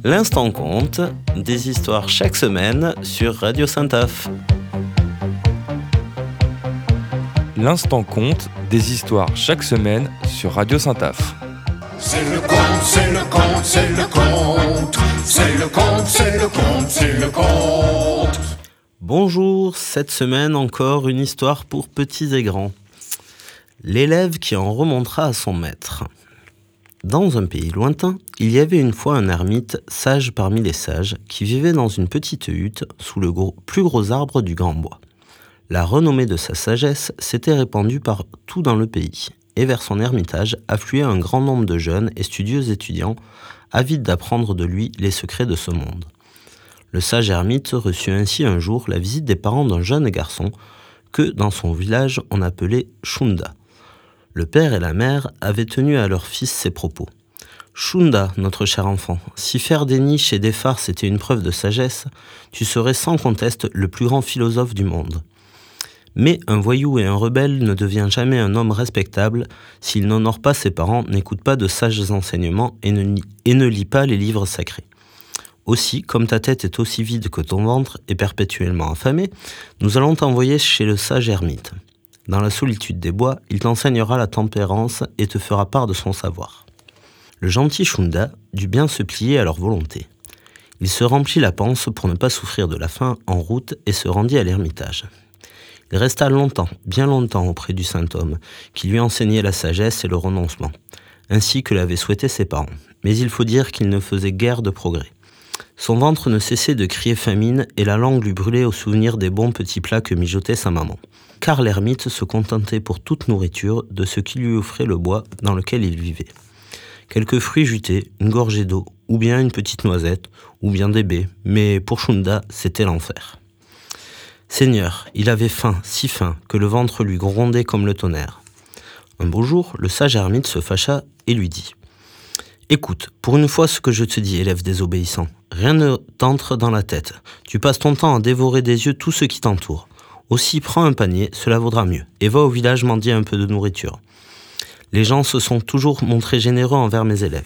L'instant compte, des histoires chaque semaine sur Radio Saint-Af. L'instant compte, des histoires chaque semaine sur Radio Saint-Af. C'est le conte, c'est le conte, c'est le conte. C'est le conte, c'est le conte, c'est le conte. Bonjour, cette semaine encore une histoire pour petits et grands. L'élève qui en remontera à son maître. Dans un pays lointain, il y avait une fois un ermite, sage parmi les sages, qui vivait dans une petite hutte sous le plus gros arbre du Grand Bois. La renommée de sa sagesse s'était répandue partout dans le pays, et vers son ermitage affluait un grand nombre de jeunes et studieux étudiants, avides d'apprendre de lui les secrets de ce monde. Le sage ermite reçut ainsi un jour la visite des parents d'un jeune garçon que, dans son village, on appelait Shunda. Le père et la mère avaient tenu à leur fils ces propos. « Shunda, notre cher enfant, si faire des niches et des farces était une preuve de sagesse, tu serais sans conteste le plus grand philosophe du monde. Mais un voyou et un rebelle ne devient jamais un homme respectable s'il n'honore pas ses parents, n'écoute pas de sages enseignements et ne lit pas les livres sacrés. Aussi, comme ta tête est aussi vide que ton ventre est perpétuellement affamé, nous allons t'envoyer chez le sage ermite. Dans la solitude des bois, il t'enseignera la tempérance et te fera part de son savoir. » Le gentil Shunda dut bien se plier à leur volonté. Il se remplit la panse pour ne pas souffrir de la faim en route et se rendit à l'ermitage. Il resta longtemps, bien longtemps auprès du saint homme, qui lui enseignait la sagesse et le renoncement, ainsi que l'avaient souhaité ses parents. Mais il faut dire qu'il ne faisait guère de progrès. Son ventre ne cessait de crier famine et la langue lui brûlait au souvenir des bons petits plats que mijotait sa maman. Car l'ermite se contentait pour toute nourriture de ce qui lui offrait le bois dans lequel il vivait. Quelques fruits jutés, une gorgée d'eau, ou bien une petite noisette, ou bien des baies, mais pour Shunda, c'était l'enfer. Seigneur, il avait faim, si faim, que le ventre lui grondait comme le tonnerre. Un beau jour, le sage ermite se fâcha et lui dit « Écoute, pour une fois ce que je te dis, élève désobéissant, rien ne t'entre dans la tête. Tu passes ton temps à dévorer des yeux tout ce qui t'entoure. Aussi, prends un panier, cela vaudra mieux, et va au village mendier un peu de nourriture. Les gens se sont toujours montrés généreux envers mes élèves. »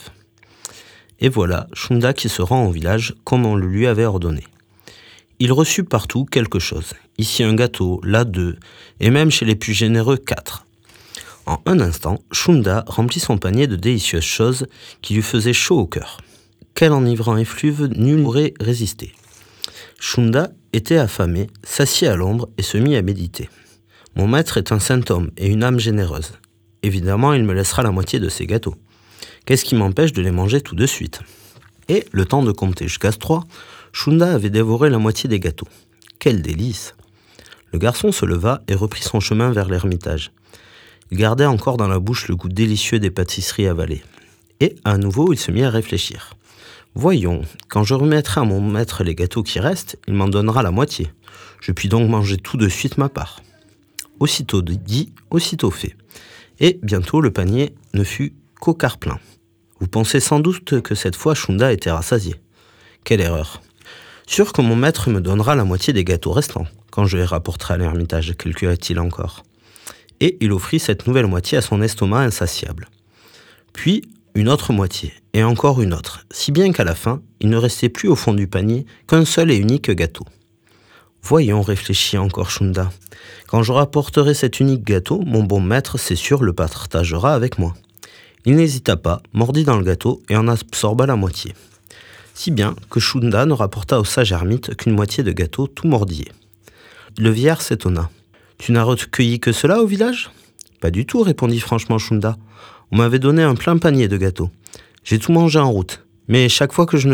Et voilà Shunda qui se rend au village comme on le lui avait ordonné. Il reçut partout quelque chose. Ici un gâteau, là 2, et même chez les plus généreux 4. En un instant, Shunda remplit son panier de délicieuses choses qui lui faisaient chaud au cœur. Quel enivrant effluve nul n'aurait résisté. Shunda était affamé, s'assit à l'ombre et se mit à méditer. « Mon maître est un saint homme et une âme généreuse. Évidemment, il me laissera la moitié de ses gâteaux. Qu'est-ce qui m'empêche de les manger tout de suite ?» Et, le temps de compter jusqu'à 3, Shunda avait dévoré la moitié des gâteaux. Quel délice! Le garçon se leva et reprit son chemin vers l'ermitage. Il gardait encore dans la bouche le goût délicieux des pâtisseries avalées. Et, à nouveau, il se mit à réfléchir. « Voyons, quand je remettrai à mon maître les gâteaux qui restent, il m'en donnera la moitié. Je puis donc manger tout de suite ma part. » Aussitôt dit, aussitôt fait. Et bientôt le panier ne fut qu'au quart plein. Vous pensez sans doute que cette fois Shunda était rassasié. Quelle erreur! Sûr que mon maître me donnera la moitié des gâteaux restants, quand je les rapporterai à l'ermitage, calcula-t-il encore. Et il offrit cette nouvelle moitié à son estomac insatiable. Puis une autre moitié, et encore une autre, si bien qu'à la fin, il ne restait plus au fond du panier qu'un seul et unique gâteau. Voyons, réfléchit encore Shunda. Quand je rapporterai cet unique gâteau, mon bon maître, c'est sûr, le partagera avec moi. Il n'hésita pas, mordit dans le gâteau et en absorba la moitié. Si bien que Shunda ne rapporta au sage ermite qu'une moitié de gâteau tout mordillé. Le vieillard s'étonna. « Tu n'as recueilli que cela au village ?»« Pas du tout, répondit franchement Shunda. On m'avait donné un plein panier de gâteaux. J'ai tout mangé en route, mais chaque fois que je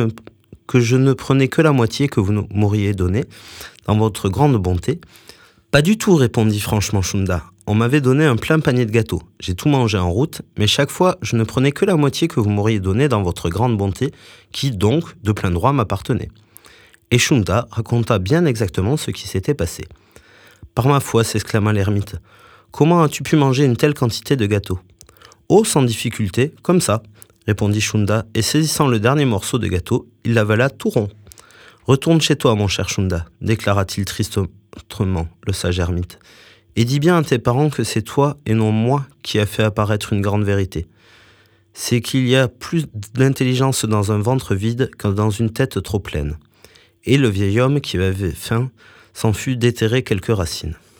ne prenais que la moitié que vous m'auriez donnée, dans votre grande bonté. »« Pas du tout, répondit franchement Shunda. On m'avait donné un plein panier de gâteaux. J'ai tout mangé en route, mais chaque fois, je ne prenais que la moitié que vous m'auriez donnée dans votre grande bonté, qui, donc, de plein droit m'appartenait. » Et Shunda raconta bien exactement ce qui s'était passé. « Par ma foi, s'exclama l'ermite, comment as-tu pu manger une telle quantité de gâteaux ?»« Oh, sans difficulté, comme ça, répondit Shunda, et saisissant le dernier morceau de gâteau, il l'avala tout rond. « Retourne chez toi, mon cher Shunda, déclara-t-il tristement le sage ermite. Et dis bien à tes parents que c'est toi et non moi qui a fait apparaître une grande vérité. c'est qu'il y a plus d'intelligence dans un ventre vide que dans une tête trop pleine. Et le vieil homme qui avait faim s'en fut déterrer quelques racines.